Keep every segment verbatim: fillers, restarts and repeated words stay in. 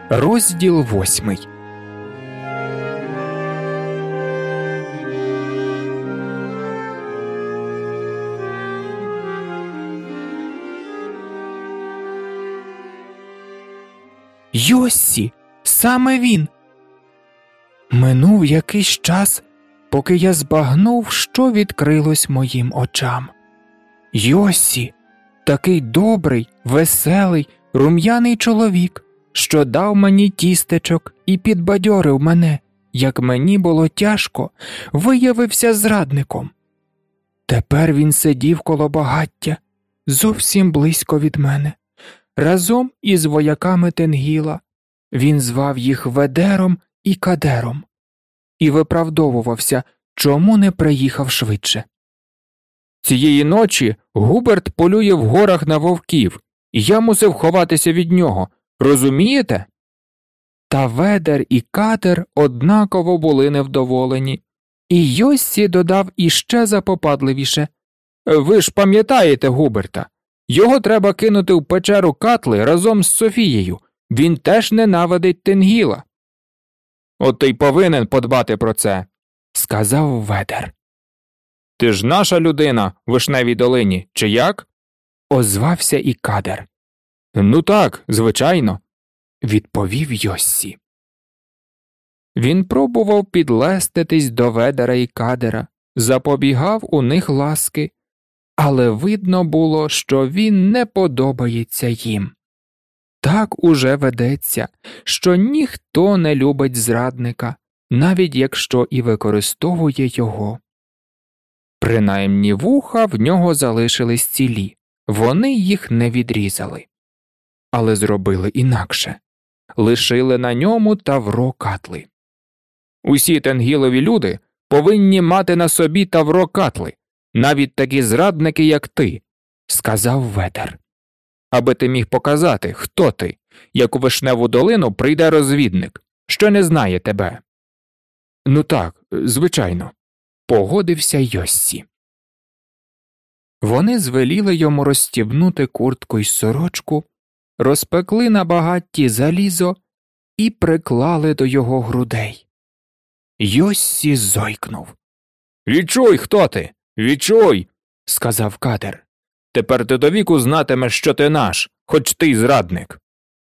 Розділ восьмий. Йоссі! Саме він! Минув якийсь час, поки я збагнув, що відкрилось моїм очам. Йоссі! Такий добрий, веселий, рум'яний чоловік, що дав мені тістечок і підбадьорив мене, як мені було тяжко, виявився зрадником. Тепер він сидів коло багаття, зовсім близько від мене, разом із вояками Тенгіла. Він звав їх Ведером і Кадером і виправдовувався, чому не приїхав швидше. Цієї ночі Губерт полює в горах на вовків, і я мусив ховатися від нього. Розумієте? Та Ведер і Кадер однаково були невдоволені, і Йоссі додав іще запопадливіше: «Ви ж пам'ятаєте Губерта? Його треба кинути в печеру Катли разом з Софією. Він теж ненавидить Тенгіла». «От ти й повинен подбати про це», – сказав Ведер. «Ти ж наша людина в Вишневій долині, чи як?» – озвався і Кадер. «Ну так, звичайно», – відповів Йоссі. Він пробував підлеститись до Ведера і Кадера, запобігав у них ласки, але видно було, що він не подобається їм. Так уже ведеться, що ніхто не любить зрадника, навіть якщо і використовує його. Принаймні вуха в нього залишились цілі, вони їх не відрізали. Але зробили інакше. Лишили на ньому тавро Катли. «Усі тенгілові люди повинні мати на собі тавро Катли, навіть такі зрадники, як ти», – сказав Ведер. «Аби ти міг показати, хто ти, як у Вишневу долину прийде розвідник, що не знає тебе». «Ну так, звичайно», – погодився Йоссі. Вони звеліли йому розстібнути куртку й сорочку, розпекли на багатті залізо і приклали до його грудей. Йоссі зойкнув. «Відчуй, хто ти! Відчуй!» – сказав Кадер. «Тепер ти до віку знатимеш, що ти наш, хоч ти й зрадник».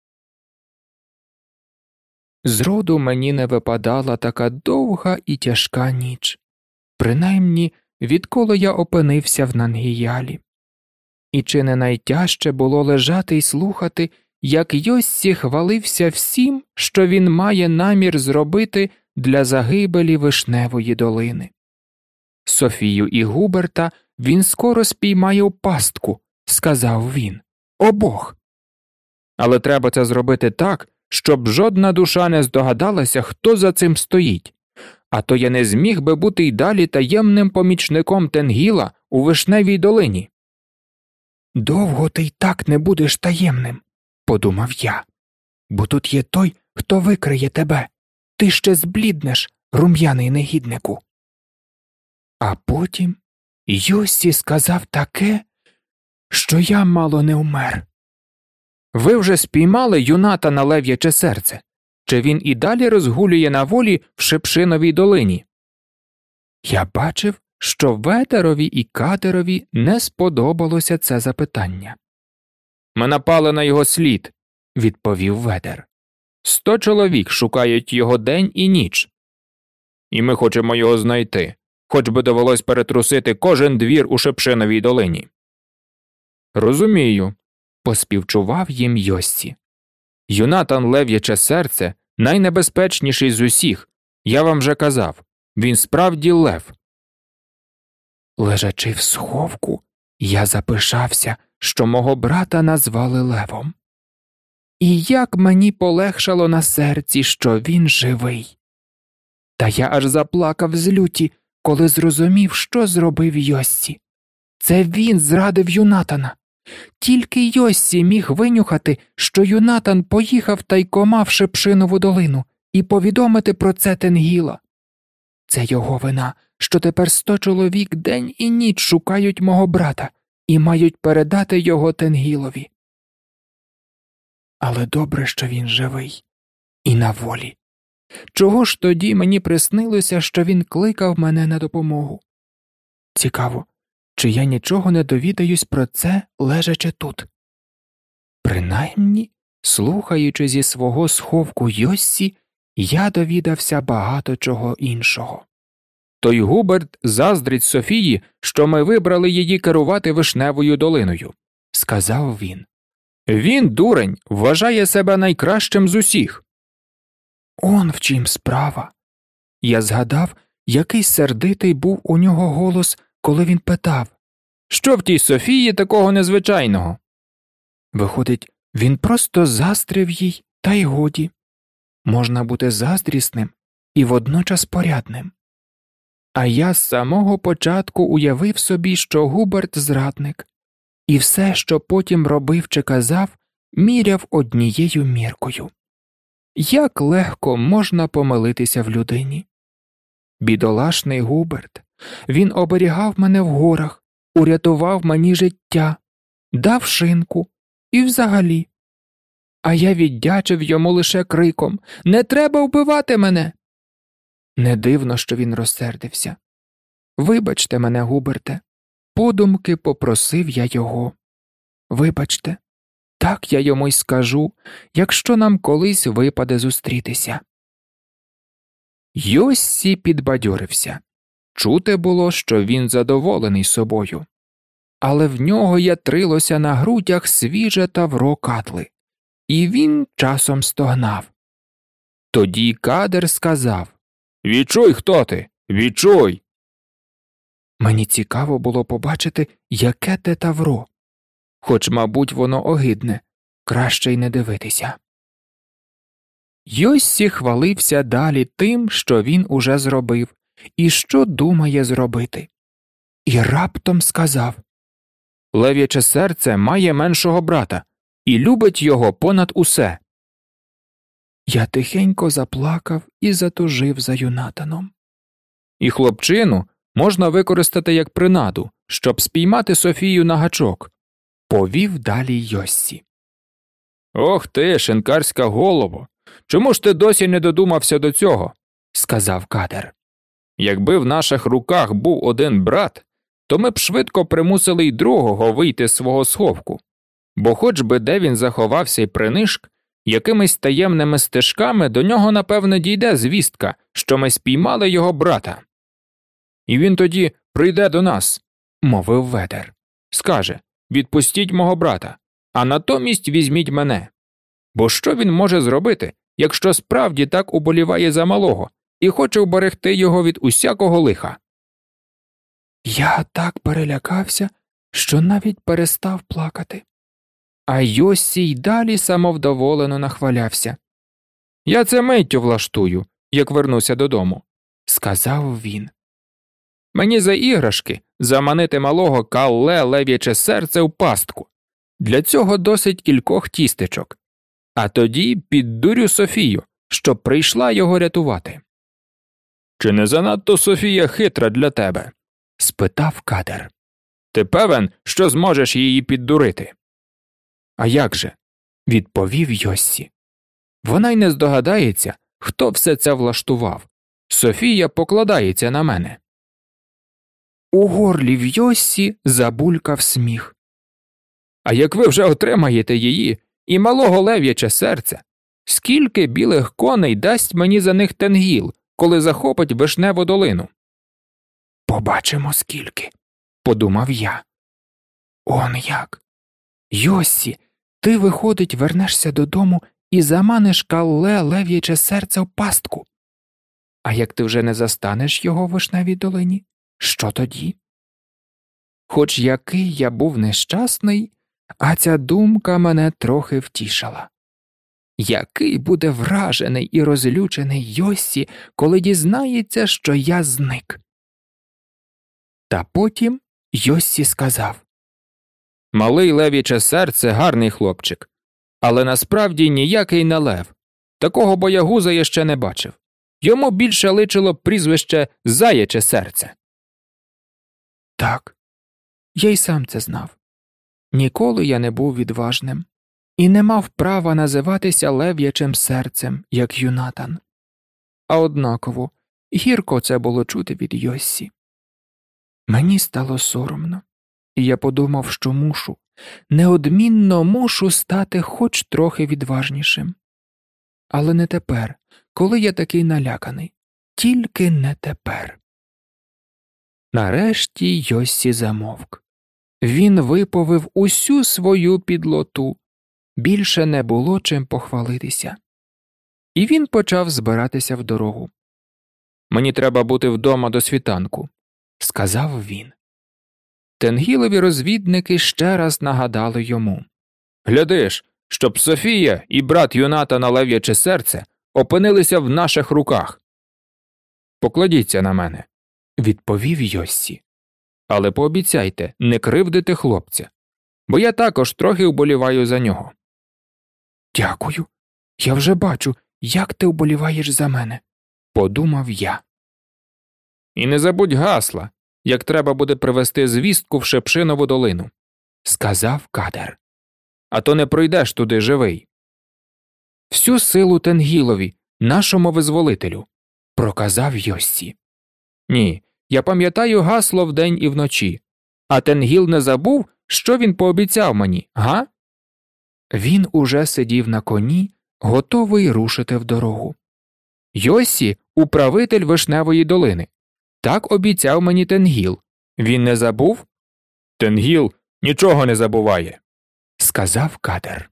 Зроду мені не випадала така довга і тяжка ніч, принаймні відколи я опинився в Нангіялі. І чи не найтяжче було лежати й слухати, як Йоссі хвалився всім, що він має намір зробити для загибелі Вишневої долини. Софію і Губерта він скоро спіймає у пастку, сказав він, обох. Але треба це зробити так, щоб жодна душа не здогадалася, хто за цим стоїть, а то я не зміг би бути й далі таємним помічником Тенгіла у Вишневій долині. «Довго ти й так не будеш таємним», – подумав я, «бо тут є той, хто викриє тебе. Ти ще збліднеш, рум'яний негіднику». А потім Йоссі сказав таке, що я мало не вмер. «Ви вже спіймали Юнатана лев'яче серце? Чи він і далі розгулює на волі в Шипшиновій долині?» Я бачив, що Ведерові і Кадерові не сподобалося це запитання. «Ми напали на його слід», – відповів Ведер. «Сто чоловік шукають його день і ніч. І ми хочемо його знайти, хоч би довелось перетрусити кожен двір у Шипшиновій долині». «Розумію», – поспівчував їм Йоссі. «Юнатан лев'яче серце найнебезпечніший з усіх, я вам вже казав, він справді лев». Лежачи в сховку, я запишався, що мого брата назвали Левом. І як мені полегшало на серці, що він живий. Та я аж заплакав з люті, коли зрозумів, що зробив Йоссі. Це він зрадив Юнатана. Тільки Йоссі міг винюхати, що Юнатан поїхав тайкома в Шипшинову долину і повідомити про це Тенгіла. Це його вина, що тепер сто чоловік день і ніч шукають мого брата і мають передати його Тенгілові. Але добре, що він живий, і на волі. Чого ж тоді мені приснилося, що він кликав мене на допомогу? Цікаво, чи я нічого не довідаюсь про це, лежачи тут? Принаймні, слухаючи зі свого сховку Йоссі, я довідався багато чого іншого. Той Губерт заздрить Софії, що ми вибрали її керувати Вишневою долиною, сказав він. Він, дурень, вважає себе найкращим з усіх. Он в чим справа. Я згадав, який сердитий був у нього голос, коли він питав, що в тій Софії такого незвичайного? Виходить, він просто заздрив їй, та й годі. Можна бути заздрісним і водночас порядним. А я з самого початку уявив собі, що Губерт зрадник, і все, що потім робив чи казав, міряв однією міркою. Як легко можна помилитися в людині. Бідолашний Губерт, він оберігав мене в горах, урятував мені життя, дав шинку і взагалі. А я віддячив йому лише криком «Не треба вбивати мене!». Не дивно, що він розсердився. Вибачте мене, Губерте, подумки попросив я його. Вибачте, так я йому й скажу, якщо нам колись випаде зустрітися. Йоссі підбадьорився. Чути було, що він задоволений собою. Але в нього ятрилося на грудях свіже тавро катли, і він часом стогнав. Тоді Кадер сказав «Відчуй, хто ти! Відчуй!» Мені цікаво було побачити, яке те тавро. Хоч, мабуть, воно огидне, краще й не дивитися. Йоссі хвалився далі тим, що він уже зробив, і що думає зробити. І раптом сказав «Лев'яче серце має меншого брата і любить його понад усе». Я тихенько заплакав і затужив за Юнатаном. І хлопчину можна використати як принаду, щоб спіймати Софію на гачок, повів далі Йоссі. Ох ти, шинкарська голово, чому ж ти досі не додумався до цього? Сказав Кадер. Якби в наших руках був один брат, то ми б швидко примусили й другого вийти з свого сховку, бо хоч би де він заховався й принишк, якимись таємними стежками до нього, напевно, дійде звістка, що ми спіймали його брата. І він тоді прийде до нас, мовив Ведер. Скаже, відпустіть мого брата, а натомість візьміть мене. Бо що він може зробити, якщо справді так уболіває за малого і хоче вберегти його від усякого лиха? Я так перелякався, що навіть перестав плакати. А Йоссі й далі самовдоволено нахвалявся. «Я це миттю влаштую, як вернуся додому», – сказав він. «Мені за іграшки заманити малого Калле лев'яче серце в пастку. Для цього досить кількох тістечок. А тоді піддурю Софію, щоб прийшла його рятувати». «Чи не занадто Софія хитра для тебе?» – спитав Кадер. «Ти певен, що зможеш її піддурити?» «А як же?» – відповів Йоссі. «Вона й не здогадається, хто все це влаштував. Софія покладається на мене». У горлі в Йоссі забулькав сміх. «А як ви вже отримаєте її і малого лев'яче серце, скільки білих коней дасть мені за них Тенгіл, коли захопить Вишневу долину?» «Побачимо скільки», – подумав я. «Он як? Йоссі, ти, виходить, вернешся додому і заманиш Калле лев'яче серце в пастку. А як ти вже не застанеш його в Вишневій долині, що тоді?» Хоч який я був нещасний, а ця думка мене трохи втішила. Який буде вражений і розлючений Йоссі, коли дізнається, що я зник. Та потім Йоссі сказав: «Малий лев'яче серце гарний хлопчик, але насправді ніякий не лев. Такого боягуза я ще не бачив. Йому більше личило прізвище Заяче серце». Так, я й сам це знав. Ніколи я не був відважним. і не мав права називатися лев'ячим серцем, як Юнатан. А однаково, гірко це було чути від Йоссі. Мені стало соромно, і я подумав, що мушу, неодмінно мушу стати хоч трохи відважнішим. Але не тепер, коли я такий наляканий. Тільки не тепер. Нарешті Йоссі замовк. Він виповив усю свою підлоту. Більше не було чим похвалитися. І він почав збиратися в дорогу. «Мені треба бути вдома до світанку», – сказав він. Тенгілові розвідники ще раз нагадали йому. «Глядиш, щоб Софія і брат Юнатана лев'яче серце опинилися в наших руках». «Покладіться на мене», – відповів Йоссі. «Але пообіцяйте не кривдити хлопця, бо я також трохи вболіваю за нього». «Дякую. Я вже бачу, як ти вболіваєш за мене», – подумав я. «І не забудь гасла, як треба буде привезти звістку в Шепшинову долину», – сказав Кадер. «А то не пройдеш туди живий». «Всю силу Тенгілові, нашому визволителю», – проказав Йоссі. «Ні, я пам'ятаю гасло вдень і вночі. А Тенгіл не забув, що він пообіцяв мені, га?» Він уже сидів на коні, готовий рушити в дорогу. «Йоссі – управитель Вишневої долини. Так обіцяв мені Тенгіл. Він не забув?» «Тенгіл нічого не забуває», – сказав Кадер.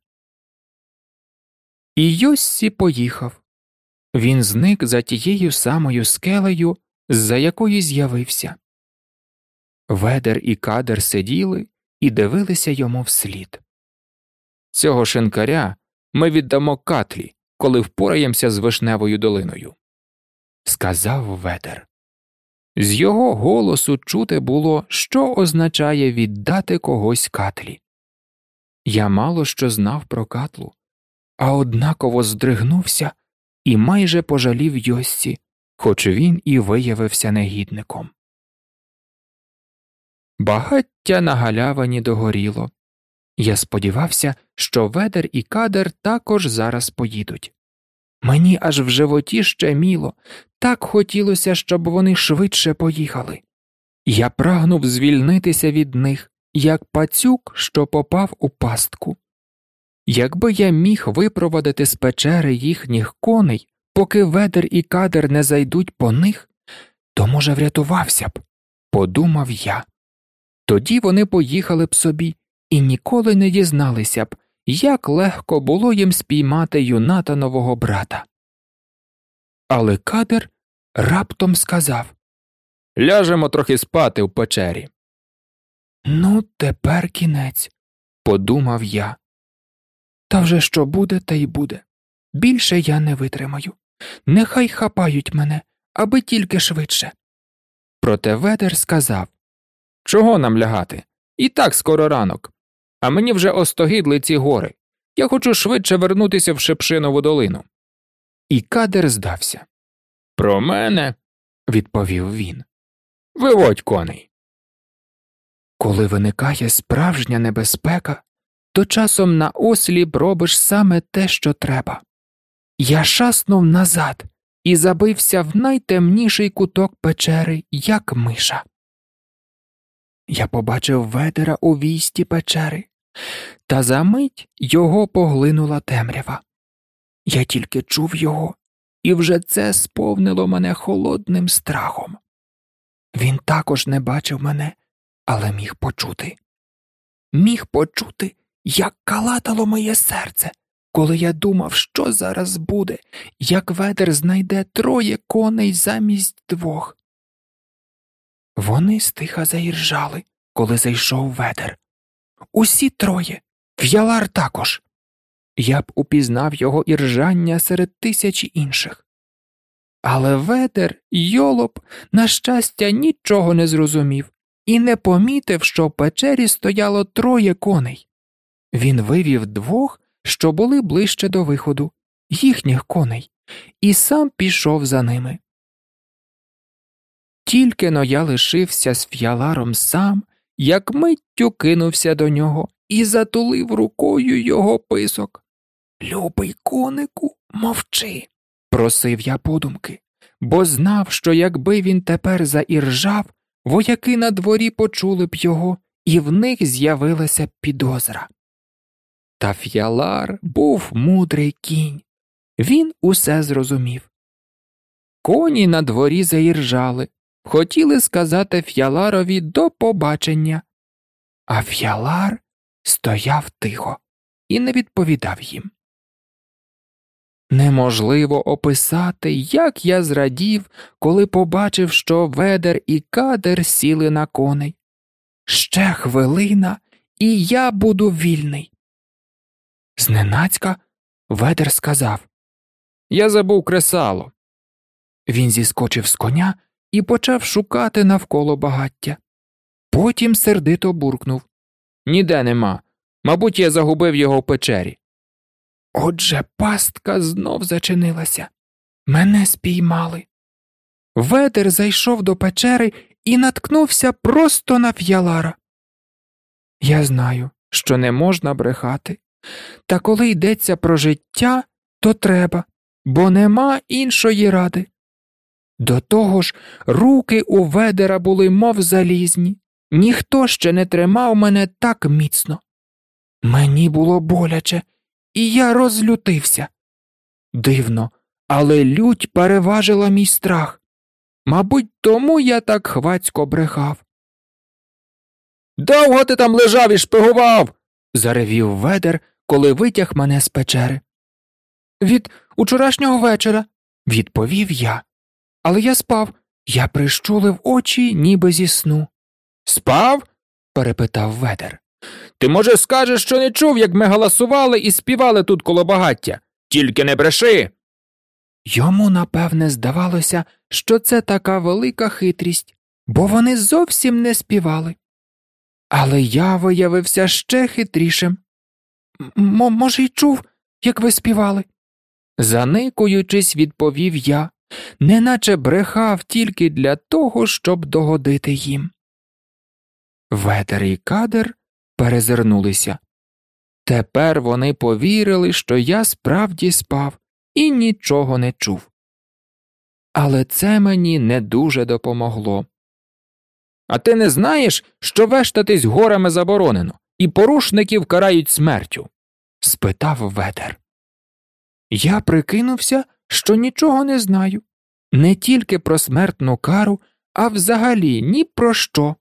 І Йоссі поїхав. Він зник за тією самою скелею, з-за якої з'явився. Ведер і Кадер сиділи і дивилися йому вслід. «Цього шинкаря ми віддамо Катлі, коли впораємося з Вишневою долиною», – сказав Ведер. З його голосу чути було, що означає віддати когось Катлі. Я мало що знав про Катлу, а однаково здригнувся і майже пожалів Йоссі, хоч він і виявився негідником. Багаття на галявині догоріло. Я сподівався, що Ведер і Кадер також зараз поїдуть. Мені аж в животі щеміло, так хотілося, щоб вони швидше поїхали. Я прагнув звільнитися від них, як пацюк, що попав у пастку. Якби я міг випровадити з печери їхніх коней, поки Ведер і Кадер не зайдуть по них, то, може, врятувався б, подумав я. Тоді вони поїхали б собі і ніколи не дізналися б, як легко було їм спіймати Юнатанового брата. Але Кадер раптом сказав: «Ляжемо трохи спати в печері». «Ну, тепер кінець», – подумав я. «Та вже що буде, те й буде. Більше я не витримаю. Нехай хапають мене, аби тільки швидше». Проте Ведер сказав: «Чого нам лягати? І так скоро ранок. А мені вже остогидли ці гори. Я хочу швидше вернутися в Шепшинову долину». І Кадер здався. «Про мене?» – відповів він. «Виводь коней». Коли виникає справжня небезпека, то часом на осліп робиш саме те, що треба. Я шаснув назад і забився в найтемніший куток печери, як миша. Я побачив Ведера у війсті печери, та за мить його поглинула темрява. Я тільки чув його, і вже це сповнило мене холодним страхом. Він також не бачив мене, але міг почути. Міг почути, як калатало моє серце, коли я думав, що зараз буде, як Ведер знайде троє коней замість двох. Вони стиха заіржали, коли зайшов Ведер. Усі троє, Ф'ялар також. Я б упізнав його іржання серед тисячі інших. Але Ведер, йолоп, на щастя, нічого не зрозумів і не помітив, що в печері стояло троє коней. Він вивів двох, що були ближче до виходу, їхніх коней, і сам пішов за ними. Тільки-но я лишився з Ф'яларом сам, як миттю кинувся до нього і затулив рукою його писок. «Любий конику, мовчи», – просив я подумки, бо знав, що якби він тепер заіржав, вояки на дворі почули б його, і в них з'явилася підозра. Та Ф'ялар був мудрий кінь. Він усе зрозумів. Коні на дворі заіржали, хотіли сказати Ф'яларові «до побачення». А Ф'ялар стояв тихо і не відповідав їм. Неможливо описати, як я зрадів, коли побачив, що Ведер і Кадер сіли на коней. Ще хвилина, і я буду вільний. Зненацька Ведер сказав: «Я забув кресало». Він зіскочив з коня і почав шукати навколо багаття. Потім сердито буркнув: «Ніде нема. Мабуть, я загубив його в печері». Отже, пастка знов зачинилася. Мене спіймали. Ведер зайшов до печери і наткнувся просто на Ф'ялара. Я знаю, що не можна брехати. Та коли йдеться про життя, то треба, бо нема іншої ради. До того ж, руки у Ведера були мов залізні. Ніхто ще не тримав мене так міцно. Мені було боляче, і я розлютився. Дивно, але лють переважила мій страх. Мабуть, тому я так хвацько брехав. «Довго ти там лежав і шпигував?» – заревів Ведер, коли витяг мене з печери. «Від учорашнього вечора», – відповів я. «Але я спав, я прищулив очі, ніби зі сну». «Спав?» – перепитав Ведер. «Ти, може, скажеш, що не чув, як ми галасували і співали тут коло багаття? Тільки не бреши!» Йому, напевне, здавалося, що це така велика хитрість, бо вони зовсім не співали. Але я виявився ще хитрішим. М- може, й чув, як ви співали? Заникуючись, відповів я, неначе брехав тільки для того, щоб догодити їм. Ведер і Кадер перезирнулися. Тепер вони повірили, що я справді спав і нічого не чув. Але це мені не дуже допомогло. «А ти не знаєш, що вештатись горами заборонено, і порушників карають смертю?» – спитав Ведер. Я прикинувся, що нічого не знаю. Не тільки про смертну кару, а взагалі ні про що.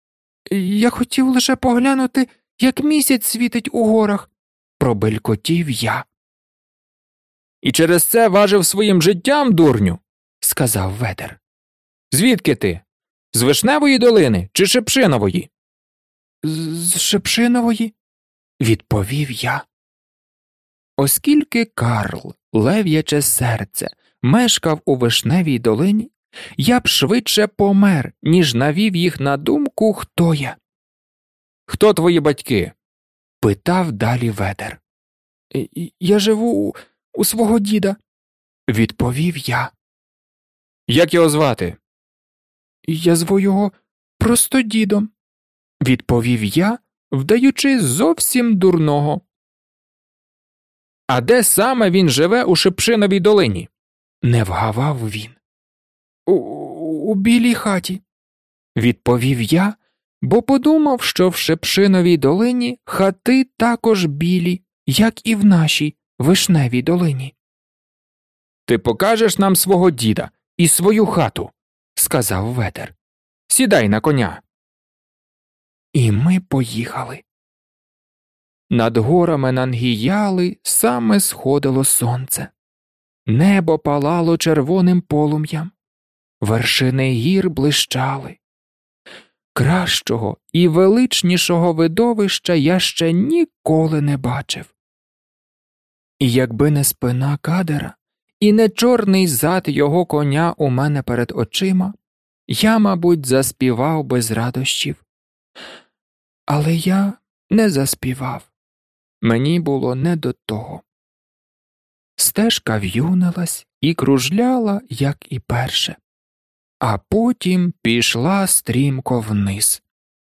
Я хотів лише поглянути, як місяць світить у горах, пробелькотів я. «І через це важив своїм життям, дурню?» – сказав Ведер. «Звідки ти? З Вишневої долини чи Шипшинової?» «З Шипшинової», – відповів я. Оскільки Карл, лев'яче серце, мешкав у Вишневій долині, я б швидше помер, ніж навів їх на думку, хто я. «Хто твої батьки?» – питав далі Ведер. «Я живу у, у свого діда», – відповів я. «Як його звати?» «Я зву його просто дідом», – відповів я, вдаючи зовсім дурного. «А де саме він живе у Шипшиновій долині?» – не вгавав він. У, у білій хаті», – відповів я, бо подумав, що в Шипшиновій долині хати також білі, як і в нашій Вишневій долині. «Ти покажеш нам свого діда і свою хату», – сказав Ведер. «Сідай на коня». І ми поїхали. Над горами Нангіяли саме сходило сонце. Небо палало червоним полум'ям. Вершини гір блищали. Кращого і величнішого видовища я ще ніколи не бачив. І якби не спина Кадера і не чорний зад його коня у мене перед очима, я, мабуть, заспівав без радощів. Але я не заспівав. Мені було не до того. Стежка в'юнилась і кружляла, як і перше, а потім пішла стрімко вниз.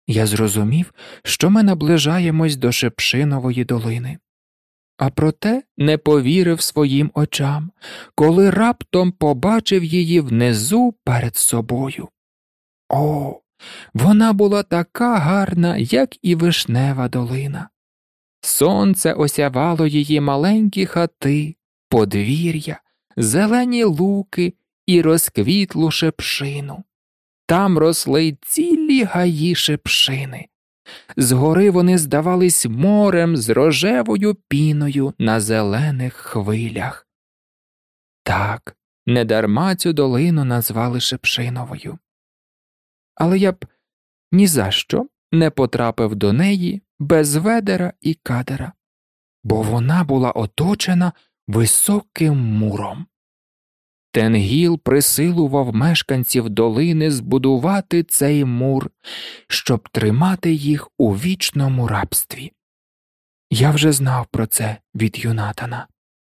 Я зрозумів, що ми наближаємось до Шипшинової долини. А проте не повірив своїм очам, коли раптом побачив її внизу перед собою. О, вона була така гарна, як і Вишнева долина. Сонце осявало її маленькі хати, подвір'я, зелені луки і розквітлу шипшину. Там росли цілі гаї шипшини. Згори вони здавались морем з рожевою піною на зелених хвилях. Так, недарма цю долину назвали Шипшиновою. Але я б ні за що не потрапив до неї без Ведера і Кадера, бо вона була оточена високим муром. Тенгіл присилував мешканців долини збудувати цей мур, щоб тримати їх у вічному рабстві. Я вже знав про це від Юнатана.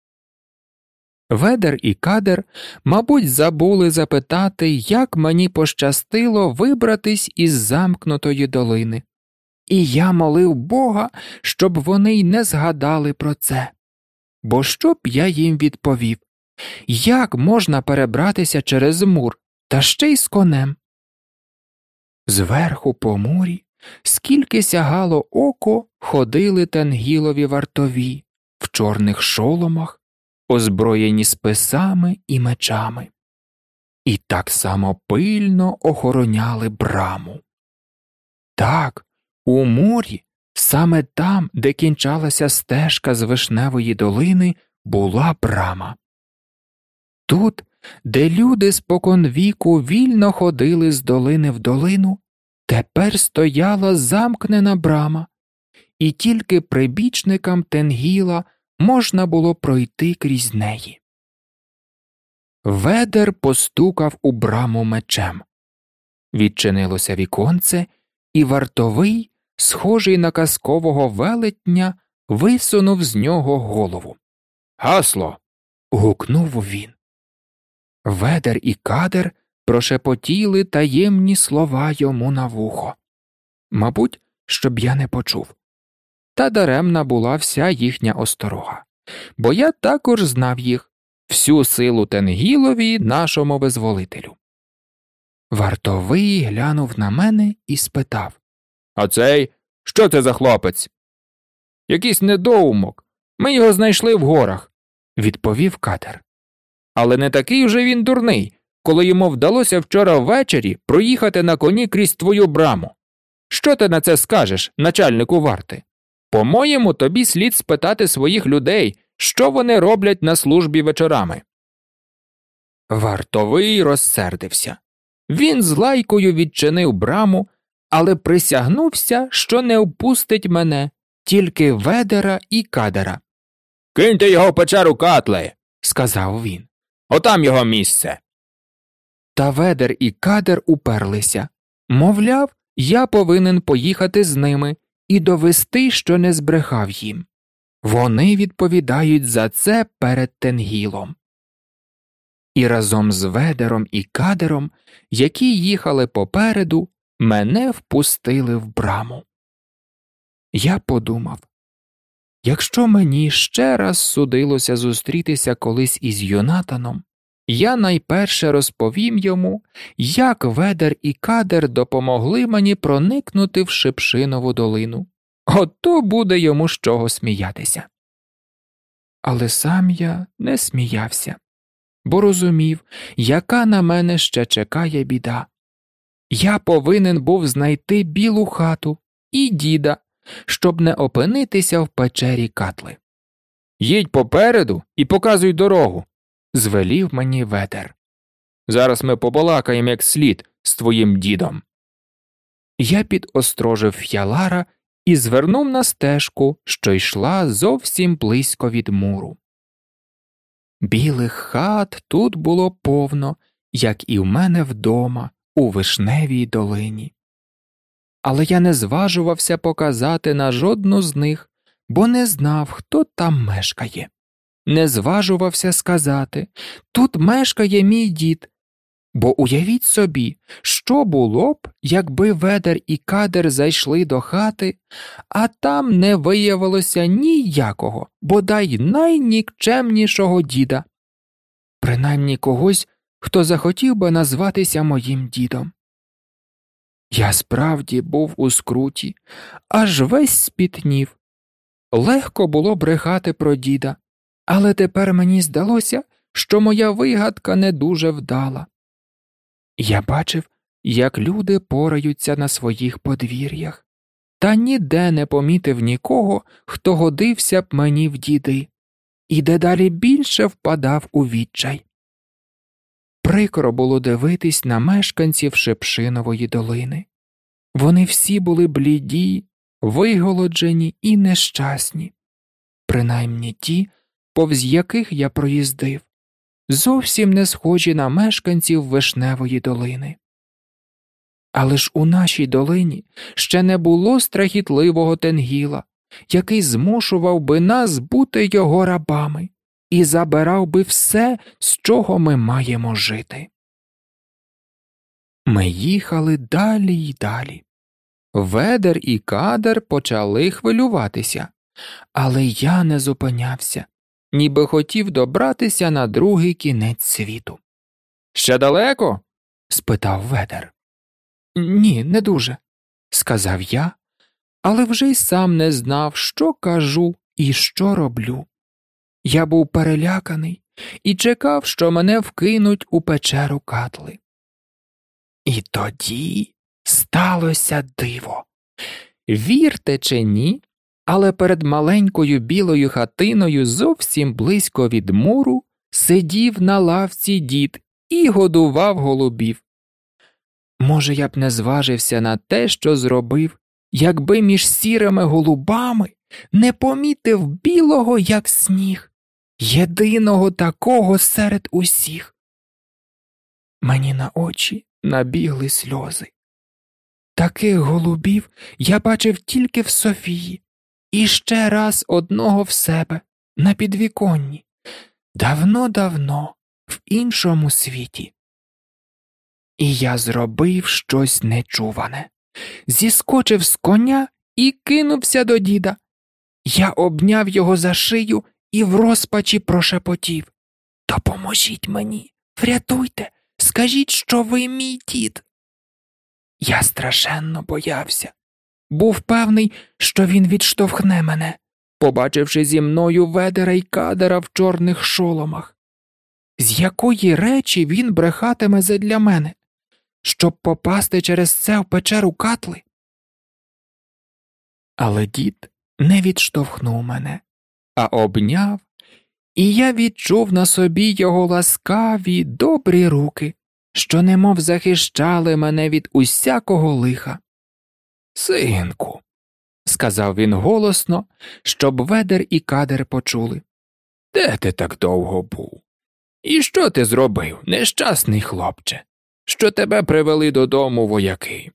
Ведер і Кадер, мабуть, забули запитати, як мені пощастило вибратись із замкнутої долини. І я молив Бога, щоб вони й не згадали про це. Бо що б я їм відповів? Як можна перебратися через мур, та ще й з конем? Зверху по мурі, скільки сягало око, ходили Тенгілові вартові в чорних шоломах, озброєні списами і мечами. І так само пильно охороняли браму. Так, у мурі, саме там, де кінчалася стежка з Вишневої долини, була брама. Тут, де люди споконвіку вільно ходили з долини в долину, тепер стояла замкнена брама, і тільки прибічникам Тенгіла можна було пройти крізь неї. Ведер постукав у браму мечем. Відчинилося віконце, і вартовий, схожий на казкового велетня, висунув з нього голову. «Гасло!» – гукнув він. Ведер і Кадер прошепотіли таємні слова йому на вухо. Мабуть, щоб я не почув. Та даремна була вся їхня осторога, бо я також знав їх, всю силу Тенгілові, нашому визволителю. Вартовий глянув на мене і спитав: «А цей, що це за хлопець?» «Якийсь недоумок, ми його знайшли в горах», – відповів Кадер. «Але не такий вже він дурний, коли йому вдалося вчора ввечері проїхати на коні крізь твою браму. Що ти на це скажеш, начальнику варти? По-моєму, тобі слід спитати своїх людей, що вони роблять на службі вечорами». Вартовий розсердився. Він з лайкою відчинив браму, але присягнувся, що не впустить мене, тільки Ведера і Кадера. «Киньте його в печеру Катли», – сказав він. «Отам його місце». Та Ведер і Кадер уперлися. Мовляв, я повинен поїхати з ними і довести, що не збрехав їм. Вони відповідають за це перед Тенгілом. І разом з Ведером і Кадером, які їхали попереду, мене впустили в браму. Я подумав, якщо мені ще раз судилося зустрітися колись із Юнатаном, я найперше розповім йому, як Ведер і Кадер допомогли мені проникнути в Шипшинову долину. Ото буде йому з чого сміятися. Але сам я не сміявся, бо розумів, яка на мене ще чекає біда. Я повинен був знайти білу хату і діда, щоб не опинитися в печері Катли. «Їдь попереду і показуй дорогу», – звелів мені Ведер. «Зараз ми побалакаємо як слід з твоїм дідом». Я підострожив Ф'ялара і звернув на стежку, що йшла зовсім близько від муру. Білих хат тут було повно, як і в мене вдома, у Вишневій долині. Але я не зважувався показати на жодну з них, бо не знав, хто там мешкає. Не зважувався сказати: «Тут мешкає мій дід», Бо уявіть собі, що було б, якби Ведер і Кадер зайшли до хати, а там не виявилося ніякого, бодай найнікчемнішого діда. Принаймні когось, хто захотів би назватися моїм дідом. Я справді був у скруті, аж весь спітнів. Легко було брехати про діда, але тепер мені здалося, що моя вигадка не дуже вдала. Я бачив, як люди пораються на своїх подвір'ях, та ніде не помітив нікого, хто годився б мені в діди, і дедалі більше впадав у відчай. Прикро було дивитись на мешканців Шипшинової долини. Вони всі були бліді, виголоджені і нещасні, принаймні ті, повз яких я проїздив, зовсім не схожі на мешканців Вишневої долини. Але ж у нашій долині ще не було страхітливого Тенгіла, який змушував би нас бути його рабами і забирав би все, з чого ми маємо жити. Ми їхали далі й далі. Ведер і Кадер почали хвилюватися, але я не зупинявся, ніби хотів добратися на другий кінець світу. «Ще далеко?» – спитав Ведер. «Ні, не дуже», – сказав я, але вже й сам не знав, що кажу і що роблю. Я був переляканий і чекав, що мене вкинуть у печеру Катли. І тоді сталося диво. Вірте чи ні, але перед маленькою білою хатиною зовсім близько від муру сидів на лавці дід і годував голубів. Може, я б не зважився на те, що зробив, якби між сірими голубами не помітив білого, як сніг, єдиного такого серед усіх. Мені на очі набігли сльози. Таких голубів я бачив тільки в Софії, і ще раз одного в себе, на підвіконні, давно-давно, в іншому світі. І я зробив щось нечуване. Зіскочив з коня і кинувся до діда. Я обняв його за шию і в розпачі прошепотів: «Допоможіть мені, врятуйте, скажіть, що ви мій дід». Я страшенно боявся. Був певний, що він відштовхне мене, побачивши зі мною Ведера й Кадера в чорних шоломах. З якої речі він брехатиме задля мене, щоб попасти через це в печеру Катли? Але дід не відштовхнув мене, а обняв, і я відчув на собі його ласкаві, добрі руки, що немов захищали мене від усякого лиха. «Синку», – сказав він голосно, щоб Ведер і Кадер почули, – «де ти так довго був? І що ти зробив, нещасний хлопче, що тебе привели додому вояки?»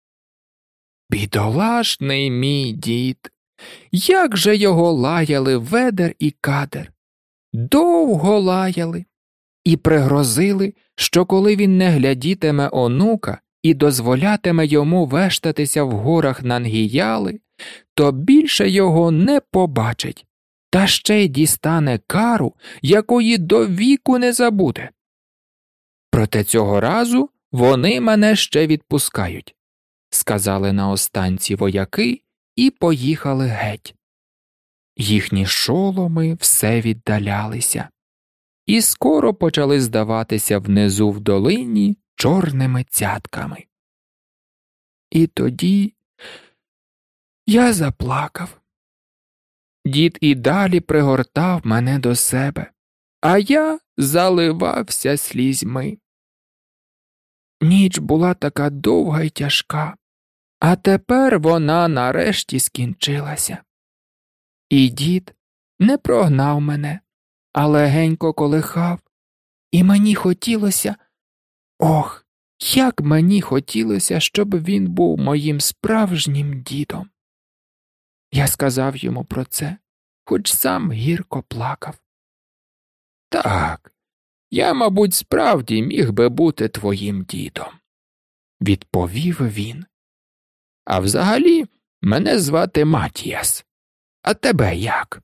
Бідолашний мій дід! Як же його лаяли Ведер і Кадер! Довго лаяли і пригрозили, що коли він не глядітиме онука і дозволятиме йому вештатися в горах Нангіяли, то більше його не побачить, та ще й дістане кару, якої до віку не забуде. Проте цього разу вони мене ще відпускають, сказали наостанці вояки і поїхали геть. Їхні шоломи все віддалялися, і скоро почали здаватися внизу в долині чорними цятками. І тоді я заплакав. Дід і далі пригортав мене до себе, а я заливався слізьми. Ніч була така довга й тяжка, а тепер вона нарешті скінчилася. І дід не прогнав мене, а легенько колихав, і мені хотілося, ох, як мені хотілося, щоб він був моїм справжнім дідом. Я сказав йому про це, хоч сам гірко плакав. «Так, Я, мабуть, справді міг би бути твоїм дідом, відповів він. А взагалі, мене звати Матіас. А тебе як?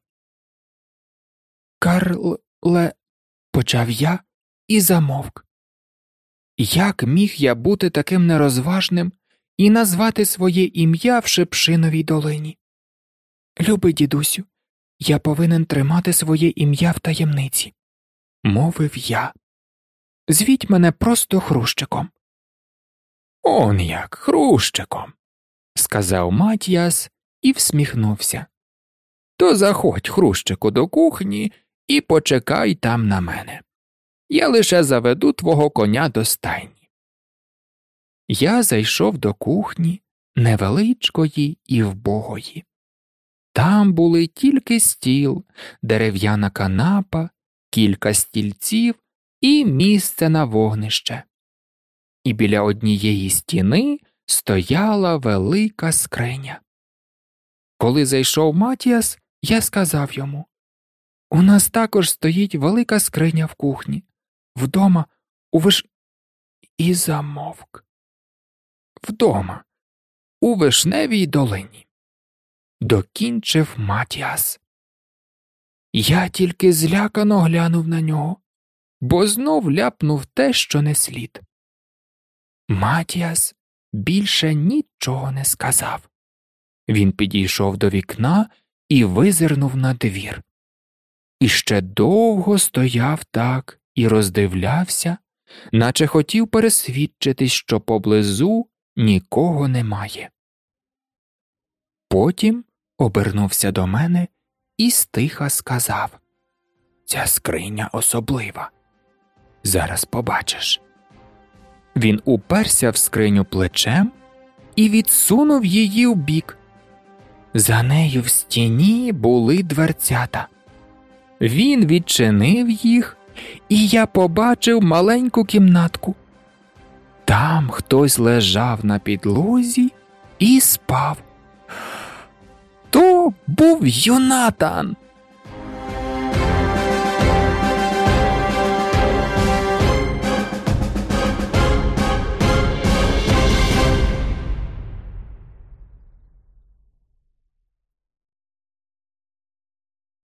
Карле, почав я і замовк. Як міг я бути таким нерозважним і назвати своє ім'я в Шипшиновій долині? Любий дідусю, я повинен тримати своє ім'я в таємниці, мовив я. Звіть мене просто Хрущиком. Он як, Хрущиком, сказав Матіас і всміхнувся. То заходь, Хрущику, до кухні і почекай там на мене. Я лише заведу твого коня до стайні. Я зайшов до кухні, невеличкої і вбогої. Там були тільки стіл, дерев'яна канапа, кілька стільців і місце на вогнище. І біля однієї стіни стояла велика скриня. Коли зайшов Матіас, я сказав йому: «У нас також стоїть велика скриня в кухні. Вдома у виш...» І замовк. «Вдома, у Вишневій долині», – докінчив Матіас. Я тільки злякано глянув на нього, бо знов ляпнув те, що не слід. Матіас більше нічого не сказав. Він підійшов до вікна і визирнув на двір. І ще довго стояв так і роздивлявся, наче хотів пересвідчитись, що поблизу нікого немає. Потім обернувся до мене і стиха сказав: «Ця скриня особлива. Зараз побачиш». Він уперся в скриню плечем і відсунув її вбік. За нею в стіні були дверцята. Він відчинив їх, і я побачив маленьку кімнатку. Там хтось лежав на підлозі і спав. То був Йонатан!